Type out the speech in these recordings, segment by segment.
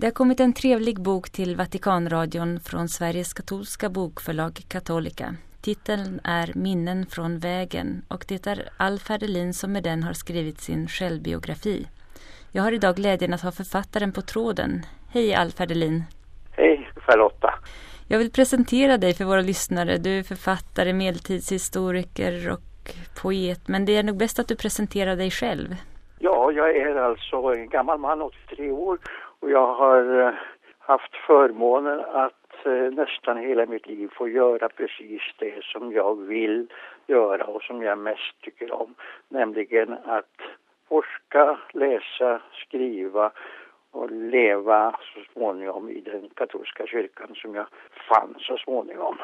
Det har kommit en trevlig bok till Vatikanradion från Sveriges katolska bokförlag Catholica. Titeln är Minnen från vägen och det är Alf Herdelin som med den har skrivit sin självbiografi. Jag har idag glädjen att ha författaren på tråden. Hej Alf Herdelin. Hej Charlotta. Jag vill presentera dig för våra lyssnare. Du är författare, medeltidshistoriker och poet, men det är nog bäst att du presenterar dig själv. Ja, jag är alltså en gammal man, 83 år, och jag har haft förmånen att nästan hela mitt liv få göra precis det som jag vill göra och som jag mest tycker om. Nämligen att forska, läsa, skriva och leva så småningom i den katolska kyrkan som jag fann så småningom.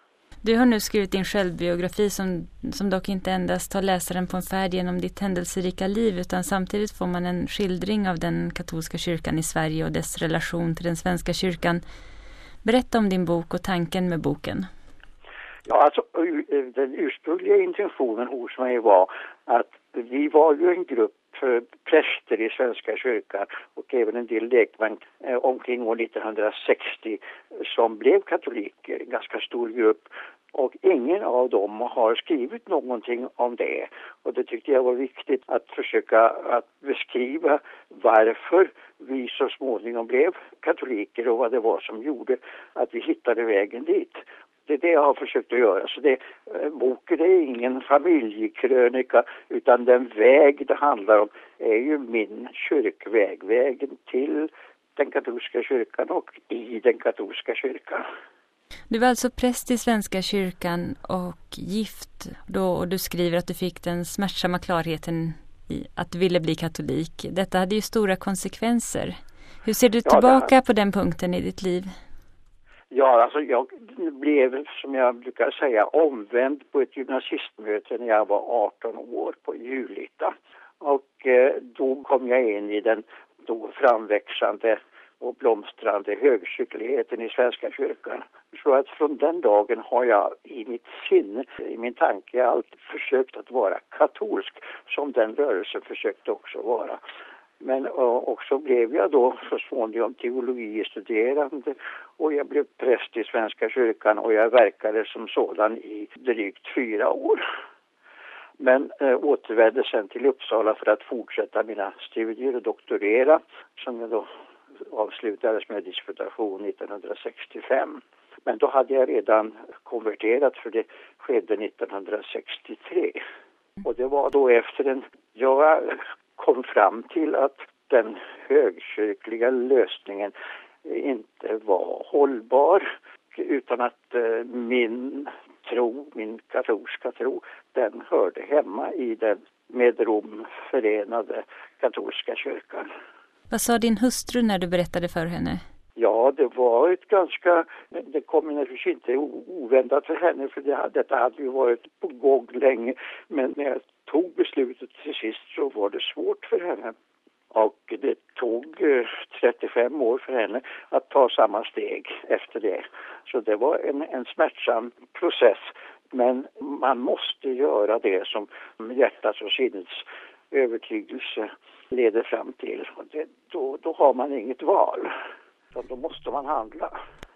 Du har nu skrivit din självbiografi som dock inte endast tar läsaren på en färd genom ditt händelserika liv, utan samtidigt får man en skildring av den katolska kyrkan i Sverige och dess relation till den svenska kyrkan. Berätta om din bok och tanken med boken. Ja, alltså den ursprungliga intentionen hos mig var att vi var ju en grupp präster i Svenska kyrkan och även en del lekmän omkring år 1960 som blev katoliker, en ganska stor grupp, och ingen av dem har skrivit någonting om det, och det tyckte jag var viktigt att försöka att beskriva varför vi så småningom blev katoliker och vad det var som gjorde att vi hittade vägen dit. Det är det jag har försökt att göra. Så boken är ingen familjekrönika, utan den väg det handlar om är ju min kyrkväg. Vägen till den katolska kyrkan och i den katolska kyrkan. Du var alltså präst i Svenska kyrkan och gift då, och du skriver att du fick den smärtsamma klarheten i att du ville bli katolik. Detta hade ju stora konsekvenser. Hur ser du tillbaka på den punkten i ditt liv? Ja, alltså jag blev, som jag brukar säga, omvänd på ett gymnasistmöte när jag var 18 år på Julita. Och då kom jag in i den då framväxande och blomstrande högkyrkligheten i Svenska kyrkan. Så att från den dagen har jag i mitt sinne, i min tanke, alltid försökt att vara katolsk, som den rörelsen försökte också vara. Men också blev jag då så småningom teologistuderande och jag blev präst i Svenska kyrkan och jag verkade som sådan i drygt 4 år. Men återvände sen till Uppsala för att fortsätta mina studier och doktorera, som jag då avslutades med disputation 1965. Men då hade jag redan konverterat, för det skedde 1963. Och det var då efter jag kom fram till att den högkyrkliga lösningen inte var hållbar, utan att min katolska tro, den hörde hemma i den med Rom förenade katolska kyrkan. Vad sa din hustru när du berättade för henne? Ja, det var det kom naturligtvis inte oväntat för henne, för detta hade ju varit på gång länge. Men när jag tog beslutet till sist så var det svårt för henne. Och det tog 35 år för henne att ta samma steg efter det. Så det var en smärtsam process. Men man måste göra det som hjärtats och sinnets övertygelse leder fram till. Och då har man inget val. Så då måste man handla.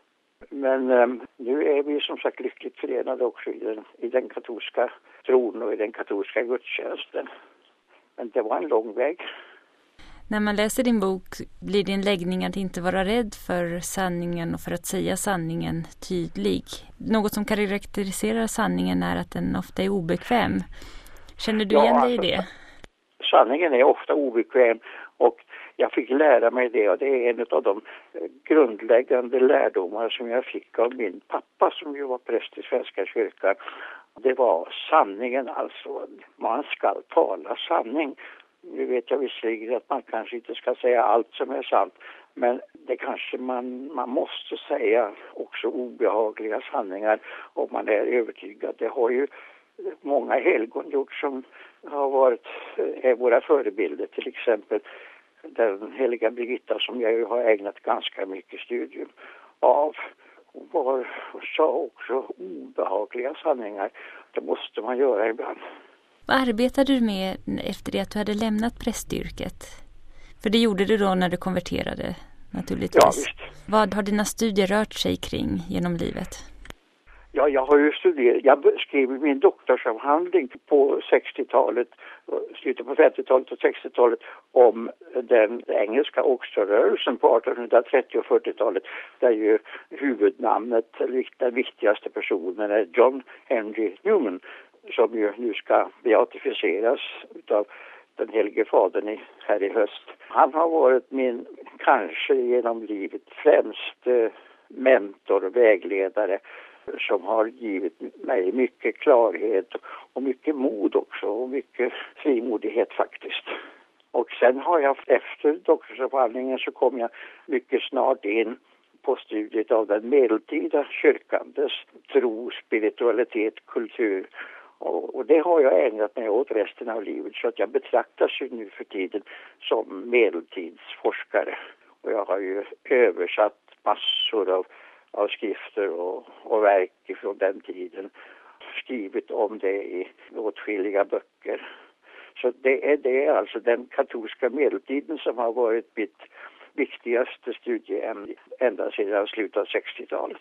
Men nu är vi som sagt lyckligt förenade också i den katolska tron och i den katolska gudstjänsten. Men det var en lång väg. När man läser din bok blir din läggning att inte vara rädd för sanningen och för att säga sanningen tydlig. Något som karaktäriserar sanningen är att den ofta är obekväm. Känner du igen dig i det? Sanningen är ofta obekväm, och jag fick lära mig det, och det är en av de grundläggande lärdomar som jag fick av min pappa som ju var präst i Svenska kyrkan. Det var sanningen, alltså man ska tala sanning. Nu vet jag visserligen att man kanske inte ska säga allt som är sant, men det kanske man måste säga också obehagliga sanningar om man är övertygad. Det har ju många helgon gjort som är våra förebilder, till exempel den heliga Birgitta som jag ju har ägnat ganska mycket studium av. Hon sa också obehagliga sanningar. Det måste man göra ibland. Vad arbetade du med efter det att du hade lämnat prästyrket? För det gjorde du då när du konverterade. naturligtvis. Ja, visst. Vad har dina studier rört sig kring genom livet? Ja, jag har ju studerat. Jag skrev min doktorsavhandling på 60-talet, slutet på 50-talet och 60-talet om den engelska Oxfordrörelsen på 1830- och 40-talet, där ju huvudnamnet, den viktigaste personen, är John Henry Newman, som ju nu ska beatificeras av den helige fadern här i höst. Han har varit min, kanske genom livet, främste mentor och vägledare, som har givit mig mycket klarhet och mycket mod också, och mycket frimodighet faktiskt. Och sen har jag efter doktorsavhandlingen så kom jag mycket snart in på studiet av den medeltida kyrkan, dess tro, spiritualitet, kultur. Och det har jag ägnat mig åt resten av livet, så att jag betraktas ju nu för tiden som medeltidsforskare. Och jag har ju översatt massor av skrifter och verk från den tiden, skrivit om det i åtskilliga böcker. Så det är alltså den katolska medeltiden som har varit mitt viktigaste studieämne ända sedan slutet av 60-talet.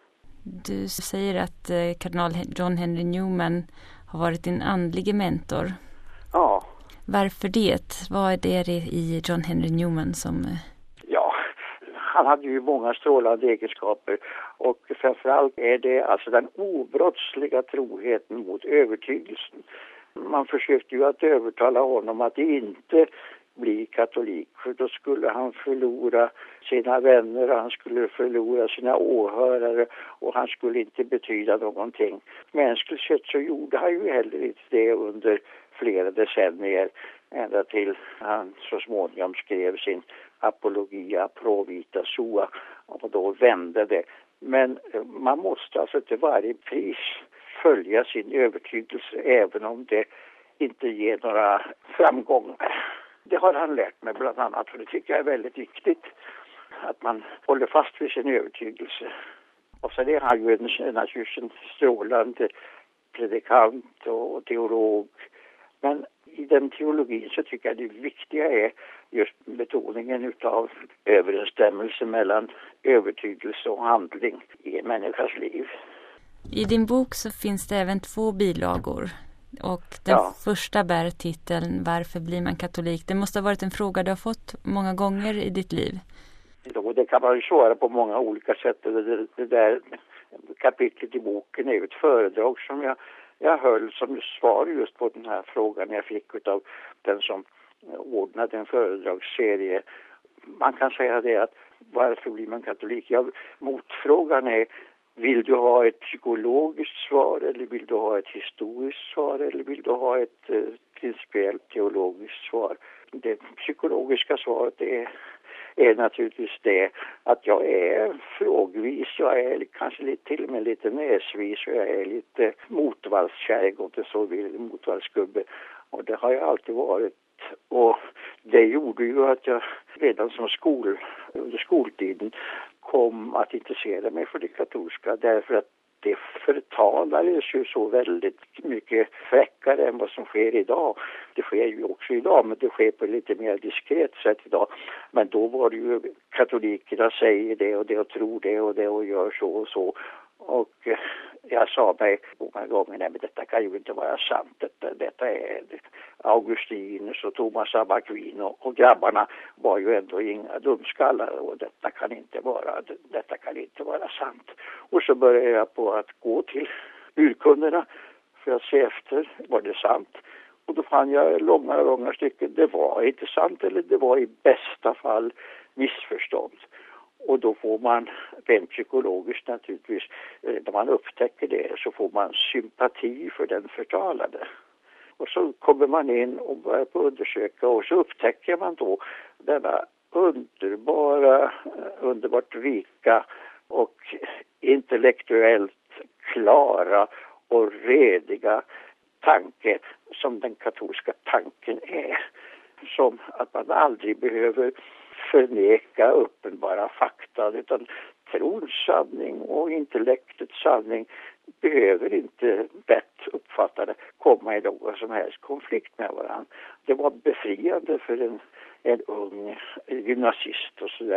Du säger att kardinal John Henry Newman har varit din andlige mentor. Ja. Varför det? Vad är det i John Henry Newman som... Ja, han hade ju många strålande egenskaper, och framförallt är det alltså den obrottsliga troheten mot övertygelsen. Man försökte ju att övertala honom att inte bli katolik, för då skulle han förlora sina vänner, han skulle förlora sina åhörare och han skulle inte betyda någonting. Mänskligt sett så gjorde han ju heller inte det under flera decennier, ända till han så småningom skrev sin Apologia pro vita sua, och då vände det. Men man måste alltså till varje pris följa sin övertygelse, även om det inte ger några framgångar. Det har han lärt mig bland annat, och det tycker jag är väldigt viktigt, att man håller fast vid sin övertygelse. Och så är han ju naturligtvis en strålande predikant och teolog. Men i den teologin så tycker jag det viktiga är just betoningen utav överensstämmelse mellan övertygelse och handling i en människas liv. I din bok så finns det även 2 bilagor. Och den första bär titeln Varför blir man katolik? Det måste ha varit en fråga du har fått många gånger i ditt liv. Det kan man ju svara på många olika sätt. Det där kapitlet i boken är ett föredrag som jag höll som svar just på den här frågan jag fick av den som ordnade en föredragsserie. Man kan säga det att varför blir man katolik? Ja, motfrågan är: vill du ha ett psykologiskt svar, eller vill du ha ett historiskt svar, eller vill du ha ett principiellt teologiskt svar? Det psykologiska svaret är naturligtvis det att jag är frågvis, jag är kanske till och med lite näsvis, och jag är lite motvallskärg, och inte så vill, motvallsgubbe. Och det har jag alltid varit. Och det gjorde ju att jag redan som under skoltiden kom att intressera mig för det katolska, därför att det förtalades ju så väldigt mycket fräckare än vad som sker idag. Det sker ju också idag, men det sker på ett lite mer diskret sätt idag. Men då var det ju katolikerna säger det och tror det och gör så och så. Och jag sa mig många gånger, nej men detta kan ju inte vara sant. Detta är Augustinus och Thomas av Aquino, och grabbarna var ju ändå inga dumskallar, och detta kan inte vara sant. Och så började jag på att gå till urkunderna för att se efter, var det sant? Och då fann jag långa stycken, det var inte sant, eller det var i bästa fall missförstånd. Och då får man rent psykologiskt naturligtvis, när man upptäcker det, så får man sympati för den förtalade. Och så kommer man in och börjar på undersöka, och så upptäcker man då denna underbart rika och intellektuellt klara och rediga tanke som den katolska tanken är. Som att man aldrig behöver förneka uppenbara fakta, utan trons sanning och intellektets sanning behöver inte rätt uppfattade komma i någon som helst konflikt med varandra. Det var befriande för en ung gymnasist och student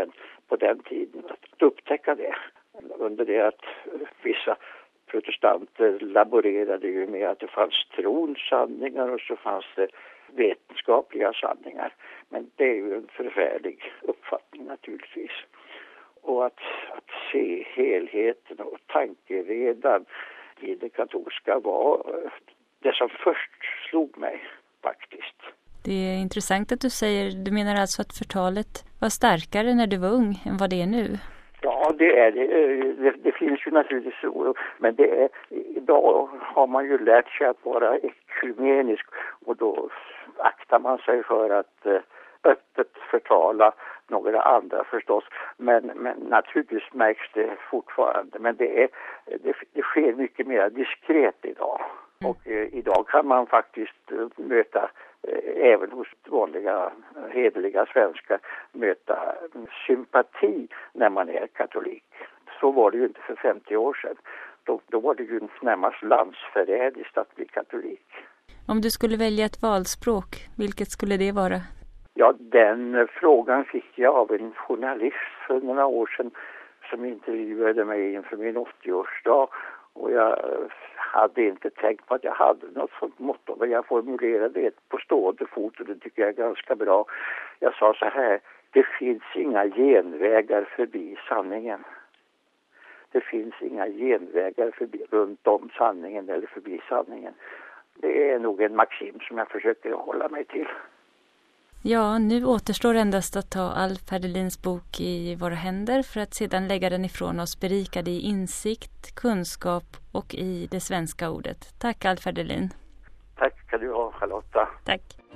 på den tiden att upptäcka det. Under det att vissa protestanter laborerade ju med att det fanns trons sanningar och så fanns det vetenskapliga sanningar. Men det är ju en förfärlig uppfattning naturligtvis. Och att se helheten och tankeredan i det katolska var det som först slog mig faktiskt. Det är intressant att du menar alltså att förtalet var starkare när du var ung än vad det är nu? Ja, det är det. Det finns ju naturligtvis så, men idag har man ju lärt sig att vara ekumenisk och då aktar man sig för att öppet förtala några andra förstås. Men naturligtvis märks det fortfarande. Men det sker mycket mer diskret idag. Och idag kan man faktiskt möta, även hos vanliga hederliga svenskar, möta sympati när man är katolik. Så var det ju inte för 50 år sedan. Då var det ju närmast landsförrädiskt att bli katolik. Om du skulle välja ett valspråk, vilket skulle det vara? Ja, den frågan fick jag av en journalist för några år sedan som intervjuade mig inför min 80-årsdag. Och jag hade inte tänkt på att jag hade något sånt motto, men jag formulerade det på stående fot och det tycker jag är ganska bra. Jag sa så här: det finns inga genvägar förbi sanningen. Det finns inga genvägar runt om sanningen eller förbi sanningen. Det är nog en maxim som jag försöker hålla mig till. Ja, nu återstår endast att ta Alf Herdelins bok i våra händer för att sedan lägga den ifrån oss berikad i insikt, kunskap och i det svenska ordet. Tack Alf Herdelin. Tack ska du ha, Charlotta. Tack.